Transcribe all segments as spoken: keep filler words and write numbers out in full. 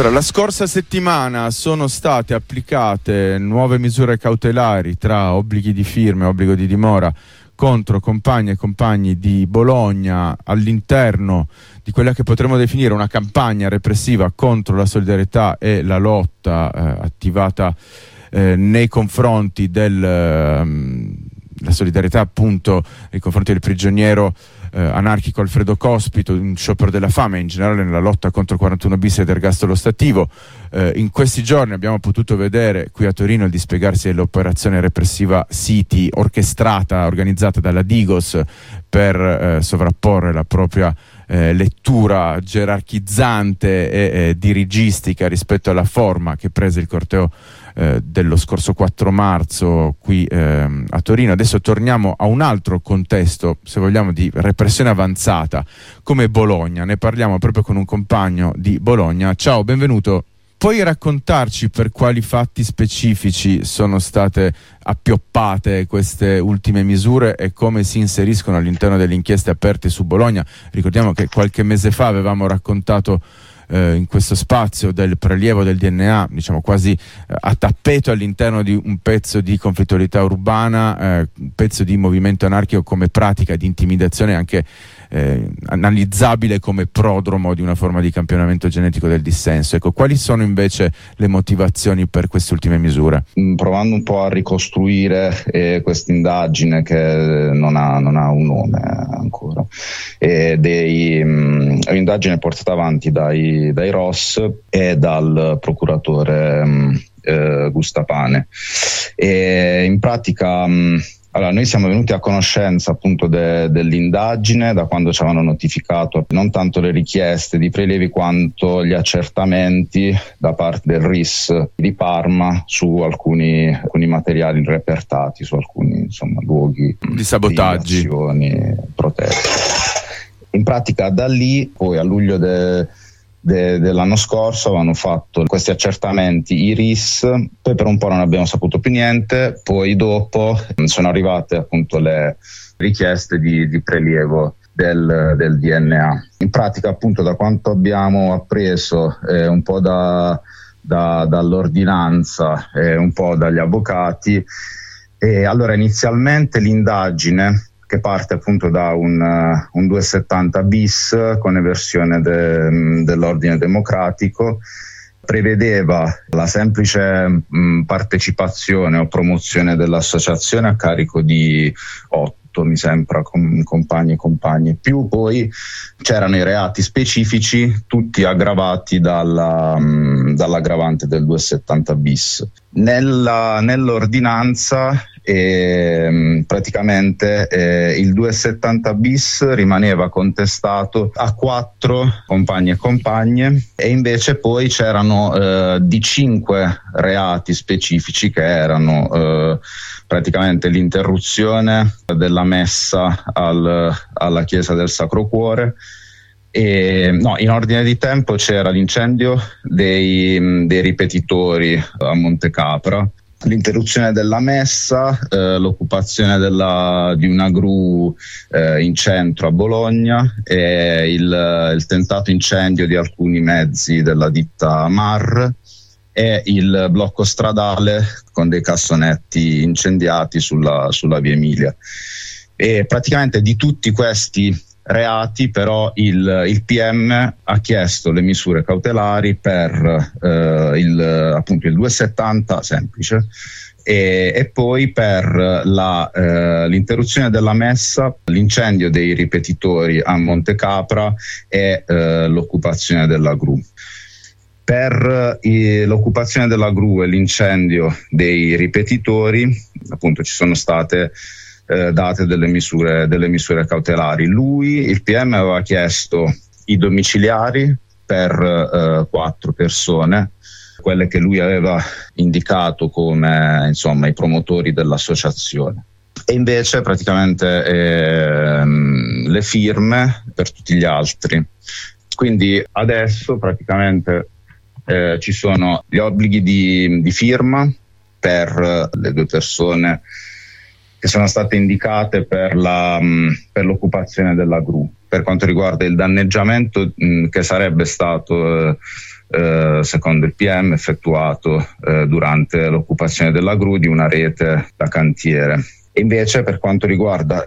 Allora, la scorsa settimana sono state applicate nuove misure cautelari tra obblighi di firma e obbligo di dimora contro compagni e compagni di Bologna all'interno di quella che potremmo definire una campagna repressiva contro la solidarietà e la lotta eh, attivata eh, nei confronti del eh, la solidarietà appunto nei confronti del prigioniero eh, anarchico Alfredo Cospito, in sciopero della fame e in generale nella lotta contro il quarantuno bis ed ergastolo stativo. Eh, in questi giorni abbiamo potuto vedere qui a Torino il dispiegarsi dell'operazione repressiva City, orchestrata, organizzata dalla Digos per eh, sovrapporre la propria eh, lettura gerarchizzante e eh, dirigistica rispetto alla forma che prese il corteo eh, dello scorso quattro marzo qui eh, a Torino. Adesso torniamo a un altro contesto, se vogliamo, di repressione avanzata come Bologna. Ne parliamo proprio con un compagno di Bologna. Ciao, benvenuto. Puoi raccontarci per quali fatti specifici sono state appioppate queste ultime misure e come si inseriscono all'interno delle inchieste aperte su Bologna? Ricordiamo che qualche mese fa avevamo raccontato eh, in questo spazio del prelievo del D N A, diciamo quasi eh, a tappeto all'interno di un pezzo di conflittualità urbana, eh, un pezzo di movimento anarchico come pratica di intimidazione anche Eh, analizzabile come prodromo di una forma di campionamento genetico del dissenso. Ecco, quali sono invece le motivazioni per queste ultime misure? Provando un po' a ricostruire eh, questa indagine che non ha, non ha un nome ancora, eh, dei, mh, un'indagine portata avanti dai, dai R O S e dal procuratore mh, eh, Gustapane. E in pratica mh, Allora, noi siamo venuti a conoscenza appunto de, dell'indagine da quando ci avevano notificato non tanto le richieste di prelievi quanto gli accertamenti da parte del R I S di Parma su alcuni, alcuni materiali repertati, su alcuni insomma luoghi di sabotaggi, di azioni proteste. In pratica da lì poi a luglio de, De, dell'anno scorso avevano fatto questi accertamenti i R I S, poi per un po' non abbiamo saputo più niente, poi dopo sono arrivate appunto le richieste di, di prelievo del, del D N A. In pratica appunto da quanto abbiamo appreso eh, un po' da, da, dall'ordinanza e eh, un po' dagli avvocati, e allora inizialmente l'indagine, che parte appunto da un, uh, un duecentosettanta bis con eversione de, dell'ordine democratico, prevedeva la semplice mh, partecipazione o promozione dell'associazione a carico di otto, mi sembra, com- compagni e compagne, più poi c'erano i reati specifici, tutti aggravati dalla, mh, dall'aggravante del duecentosettanta bis. Nella, nell'ordinanza E, praticamente eh, il duecentosettanta bis rimaneva contestato a quattro compagni e compagne, e invece poi c'erano eh, di cinque reati specifici che erano eh, praticamente l'interruzione della messa al, alla chiesa del Sacro Cuore. E, no, in ordine di tempo c'era l'incendio dei, dei ripetitori a Montecapra, l'interruzione della messa, eh, l'occupazione della, di una gru eh, in centro a Bologna e il, il tentato incendio di alcuni mezzi della ditta Mar e il blocco stradale con dei cassonetti incendiati sulla, sulla via Emilia. E praticamente di tutti questi reati però il, il P M ha chiesto le misure cautelari per eh, il, appunto il duecentosettanta semplice e, e poi per la, eh, l'interruzione della messa, l'incendio dei ripetitori a Montecapra e eh, l'occupazione della gru. Per eh, l'occupazione della gru e l'incendio dei ripetitori appunto ci sono state Eh, date delle misure, delle misure cautelari. Lui, il P M, aveva chiesto i domiciliari per eh, quattro persone, quelle che lui aveva indicato come insomma i promotori dell'associazione, e invece praticamente ehm, le firme per tutti gli altri. Quindi adesso praticamente eh, ci sono gli obblighi di, di firma per le due persone che sono state indicate per, la, per l'occupazione della gru. Per quanto riguarda il danneggiamento mh, che sarebbe stato eh, eh, secondo il P M, effettuato eh, durante l'occupazione della gru di una rete da cantiere. E invece per quanto riguarda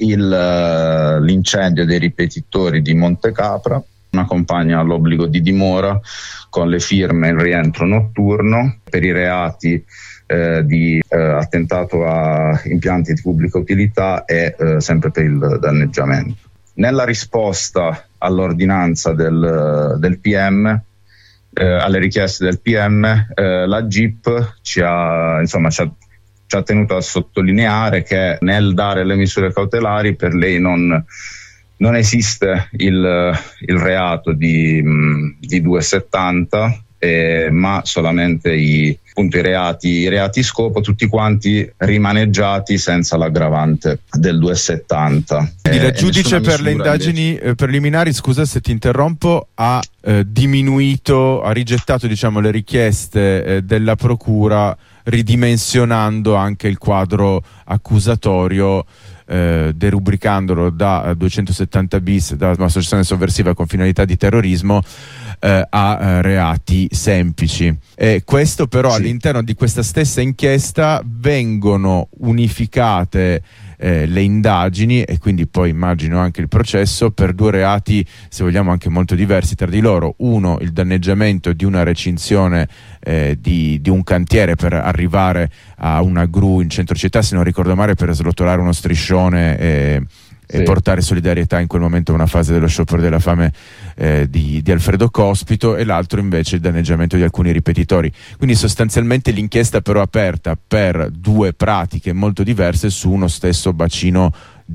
il, l'incendio dei ripetitori di Montecapra, una compagna all'obbligo di dimora con le firme in rientro notturno per i reati eh, di eh, attentato a impianti di pubblica utilità e eh, sempre per il danneggiamento. Nella risposta all'ordinanza del, del P M, eh, alle richieste del P M, eh, la G I P ci ha, insomma, ci ha, ci ha tenuto a sottolineare che nel dare le misure cautelari per lei non Non esiste il, il reato di, di duecentosettanta, eh, ma solamente i, appunto, i, reati, i reati scopo, tutti quanti rimaneggiati senza l'aggravante del duecentosettanta. Quindi eh, la giudice per le indagini invece... preliminari, scusa se ti interrompo, ha eh, diminuito, ha rigettato diciamo, le richieste eh, della procura, ridimensionando anche il quadro accusatorio, Eh, derubricandolo da duecentosettanta bis, da associazione sovversiva con finalità di terrorismo, eh, a eh, reati semplici. E questo però sì. All'interno di questa stessa inchiesta vengono unificate eh, le indagini e quindi poi immagino anche il processo per due reati, se vogliamo anche molto diversi tra di loro. Uno, il danneggiamento di una recinzione eh, di, di un cantiere per arrivare a una gru in centro città, se non ricordo male, per slotolare uno striscione e, sì. e portare solidarietà in quel momento a una fase dello sciopero della fame eh, di, di Alfredo Cospito, e l'altro invece il danneggiamento di alcuni ripetitori. Quindi sostanzialmente l'inchiesta però aperta per due pratiche molto diverse su uno stesso bacino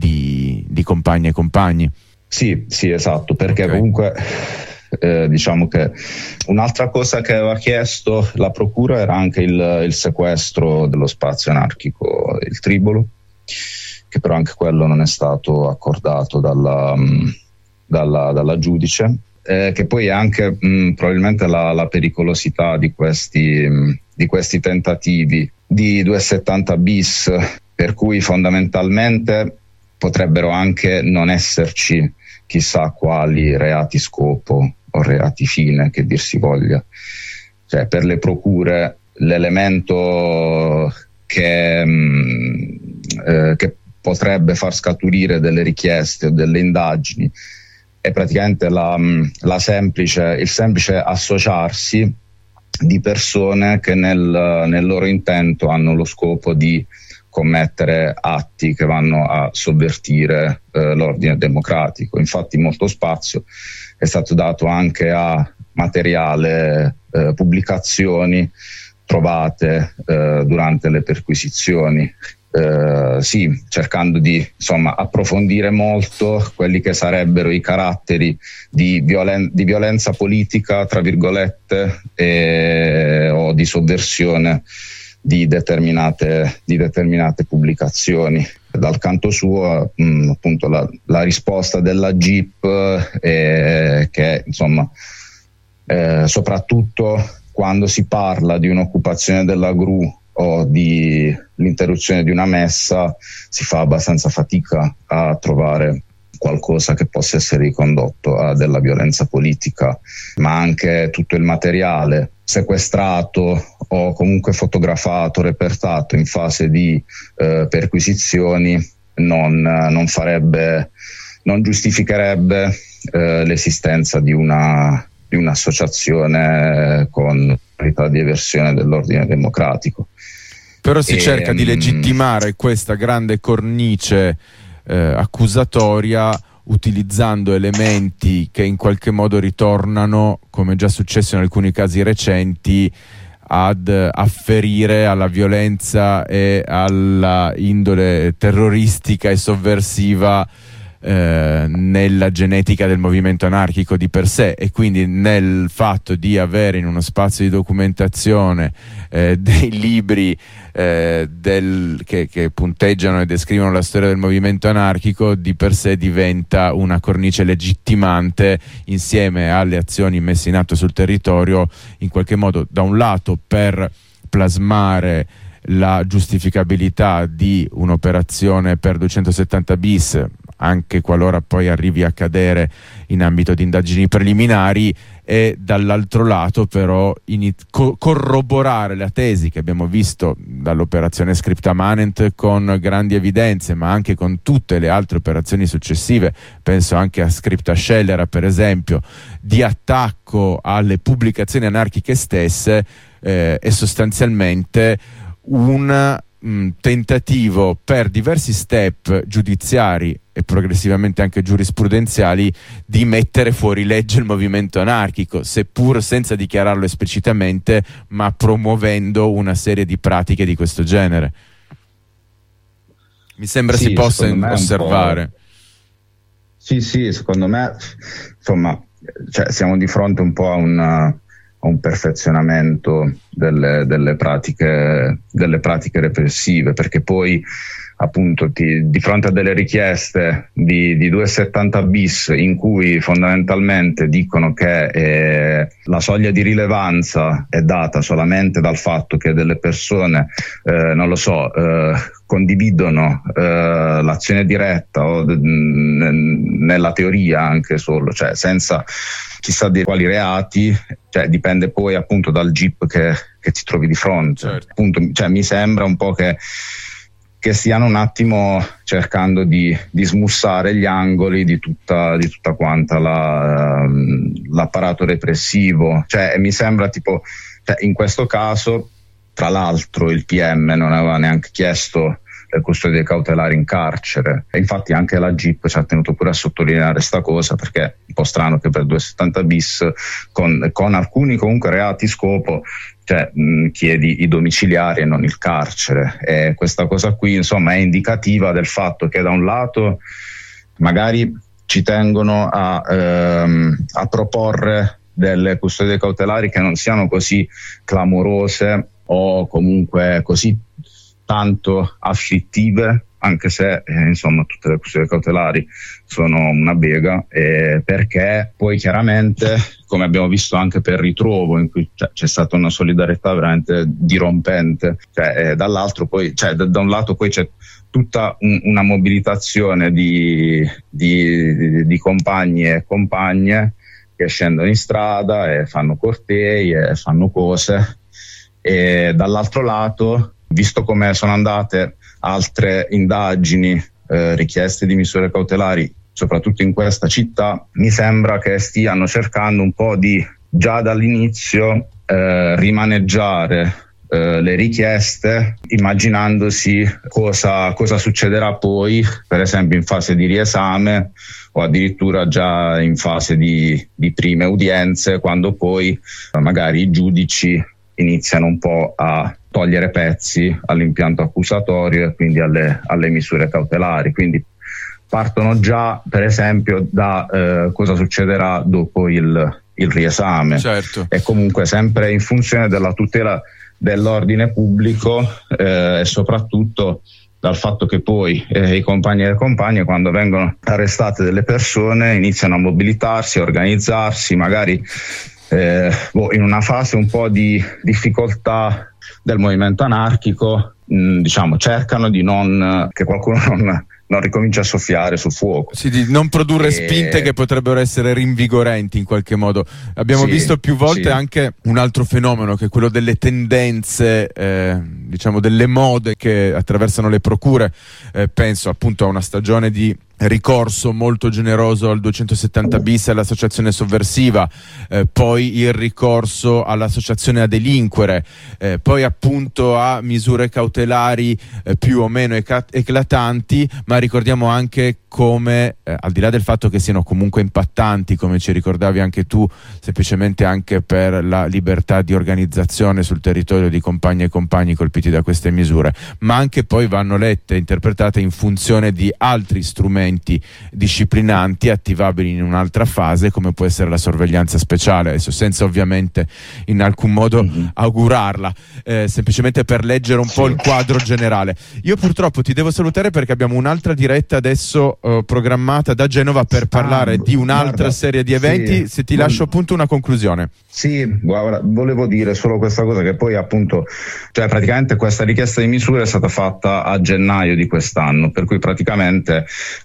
di, di compagne e compagni. Sì, sì, esatto, perché okay. comunque eh, diciamo che un'altra cosa che aveva chiesto la procura era anche il, il sequestro dello spazio anarchico, il Tribolo, che però anche quello non è stato accordato dalla, dalla, dalla giudice, eh, che poi è anche mh, probabilmente la, la pericolosità di questi, mh, di questi tentativi di duecentosettanta bis, per cui fondamentalmente potrebbero anche non esserci chissà quali reati scopo o reati fine, che dir si voglia. Cioè, per le procure l'elemento che, mh, eh, che potrebbe far scaturire delle richieste o delle indagini è praticamente la, la semplice, il semplice associarsi di persone che nel, nel loro intento hanno lo scopo di commettere atti che vanno a sovvertire eh, l'ordine democratico. Infatti molto spazio è stato dato anche a materiale, eh, pubblicazioni trovate eh, durante le perquisizioni, eh, sì, cercando di insomma approfondire molto quelli che sarebbero i caratteri di, violen- di violenza politica, tra virgolette, e, o di sovversione di determinate, di determinate pubblicazioni. Dal canto suo, mh, appunto, la, la risposta della G I P è che, insomma, eh, soprattutto quando si parla di un'occupazione della gru o di l'interruzione di una messa, si fa abbastanza fatica a trovare qualcosa che possa essere ricondotto a della violenza politica, ma anche tutto il materiale sequestrato o comunque fotografato, repertato in fase di eh, perquisizioni non, non farebbe, non giustificherebbe eh, l'esistenza di una di un'associazione con finalità di eversione dell'ordine democratico. Però si e, cerca di legittimare questa grande cornice eh, accusatoria utilizzando elementi che in qualche modo ritornano, come già successo in alcuni casi recenti, ad afferire alla violenza e alla indole terroristica e sovversiva eh, nella genetica del movimento anarchico di per sé, e quindi nel fatto di avere in uno spazio di documentazione eh, dei libri eh, del, che, che punteggiano e descrivono la storia del movimento anarchico, di per sé diventa una cornice legittimante insieme alle azioni messe in atto sul territorio, in qualche modo da un lato per plasmare la giustificabilità di un'operazione per duecentosettanta bis anche qualora poi arrivi a cadere in ambito di indagini preliminari, e dall'altro lato però in, co- corroborare la tesi che abbiamo visto dall'operazione Scripta Manent con grandi evidenze, ma anche con tutte le altre operazioni successive, penso anche a Scripta Scellera per esempio, di attacco alle pubblicazioni anarchiche stesse, eh, è sostanzialmente un mh, tentativo per diversi step giudiziari e progressivamente anche giurisprudenziali di mettere fuori legge il movimento anarchico, seppur senza dichiararlo esplicitamente, ma promuovendo una serie di pratiche di questo genere. Mi sembra sì, si possa osservare. Sì, sì, secondo me, insomma, cioè, siamo di fronte un po' a una, a un perfezionamento delle, delle pratiche, delle pratiche repressive, perché poi appunto ti, di fronte a delle richieste di, di duecentosettanta bis in cui fondamentalmente dicono che eh, la soglia di rilevanza è data solamente dal fatto che delle persone, eh, non lo so, eh, condividono eh, l'azione diretta o d- n- nella teoria anche solo, cioè senza chissà di quali reati, cioè dipende poi appunto dal G I P che, che ti trovi di fronte. Certo. Appunto, cioè, mi sembra un po' che che stiano un attimo cercando di, di smussare gli angoli di tutta, di tutta quanta la, l'apparato repressivo. Cioè, mi sembra tipo, cioè, in questo caso, tra l'altro, il P M non aveva neanche chiesto le custodie cautelari in carcere, e infatti anche la G I P ci ha tenuto pure a sottolineare sta cosa, perché è un po' strano che per duecentosettanta bis con, con alcuni comunque reati scopo, cioè mh, chiedi i domiciliari e non il carcere, e questa cosa qui insomma è indicativa del fatto che da un lato magari ci tengono a, ehm, a proporre delle custodie cautelari che non siano così clamorose o comunque così tanto afflittive, anche se eh, insomma tutte le custodie cautelari sono una bega, eh, perché poi chiaramente, come abbiamo visto anche per Ritrovo, in cui cioè, c'è stata una solidarietà veramente dirompente, cioè, eh, dall'altro poi, cioè, da, da un lato poi c'è tutta un, una mobilitazione di, di, di, di compagni e compagne che scendono in strada e fanno cortei e fanno cose, e dall'altro lato, visto come sono andate altre indagini, eh, richieste di misure cautelari, soprattutto in questa città, mi sembra che stiano cercando un po' di, già dall'inizio, eh, rimaneggiare eh, le richieste, immaginandosi cosa, cosa succederà poi, per esempio in fase di riesame o addirittura già in fase di, di prime udienze, quando poi magari i giudici iniziano un po' a togliere pezzi all'impianto accusatorio e quindi alle, alle misure cautelari. Quindi partono già, per esempio, da eh, cosa succederà dopo il, il riesame. Certo. E comunque sempre in funzione della tutela dell'ordine pubblico eh, e soprattutto dal fatto che poi eh, i compagni e le compagne, quando vengono arrestate delle persone, iniziano a mobilitarsi, a organizzarsi, magari eh, boh, in una fase un po' di difficoltà del movimento anarchico, mh, diciamo, cercano di non che qualcuno non, non ricominci a soffiare sul fuoco. Sì, di non produrre e... spinte che potrebbero essere rinvigorenti in qualche modo. Abbiamo sì, visto più volte sì. anche un altro fenomeno, che è quello delle tendenze, eh, diciamo delle mode che attraversano le procure. Eh, penso appunto a una stagione di ricorso molto generoso al duecentosettanta bis all'associazione sovversiva, eh, poi il ricorso all'associazione a delinquere, eh, poi appunto a misure cautelari eh, più o meno eca- eclatanti, ma ricordiamo anche come, eh, al di là del fatto che siano comunque impattanti, come ci ricordavi anche tu, semplicemente anche per la libertà di organizzazione sul territorio di compagni e compagni colpiti da queste misure, ma anche poi vanno lette e interpretate in funzione di altri strumenti disciplinanti attivabili in un'altra fase, come può essere la sorveglianza speciale, adesso senza ovviamente in alcun modo mm-hmm. augurarla, eh, semplicemente per leggere un sì. po' il quadro generale. Io purtroppo ti devo salutare perché abbiamo un'altra diretta adesso eh, programmata da Genova per parlare ah, di un'altra guarda, serie di eventi, sì. se ti lascio appunto una conclusione. Sì, guarda, volevo dire solo questa cosa, che poi appunto, cioè praticamente questa richiesta di misure è stata fatta a gennaio di quest'anno, per cui praticamente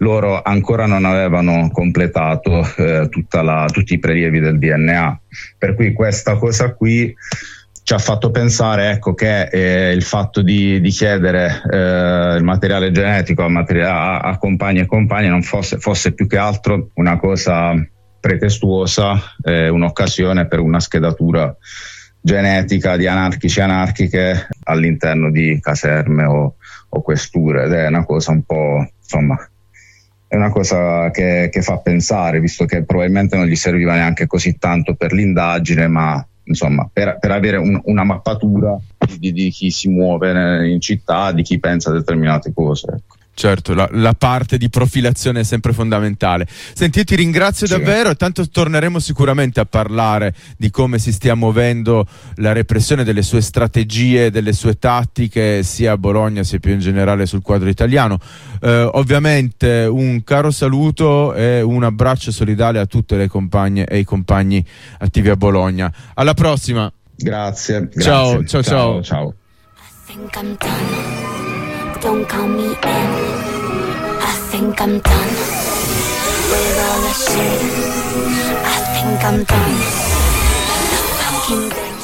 loro ancora non avevano completato eh, tutta la, tutti i prelievi del D N A, per cui questa cosa qui ci ha fatto pensare, ecco, che eh, il fatto di, di chiedere eh, il materiale genetico a, materia- a, a compagni e compagni non fosse, fosse più che altro una cosa pretestuosa, eh, un'occasione per una schedatura genetica di anarchici e anarchiche all'interno di caserme o, o questure, ed è una cosa un po', insomma, è una cosa che, che fa pensare, visto che probabilmente non gli serviva neanche così tanto per l'indagine, ma insomma per, per avere un, una mappatura di, di chi si muove in città, di chi pensa a determinate cose, ecco. Certo, la, la parte di profilazione è sempre fondamentale. Senti, io ti ringrazio Sì. davvero, tanto torneremo sicuramente a parlare di come si stia muovendo la repressione, delle sue strategie, delle sue tattiche, sia a Bologna sia più in generale sul quadro italiano. Eh, ovviamente un caro saluto e un abbraccio solidale a tutte le compagne e i compagni attivi a Bologna. Alla prossima. Grazie. Ciao, grazie. ciao, ciao. ciao. Don't call me in. I think I'm done with all the shit. I think I'm done. The fucking thing.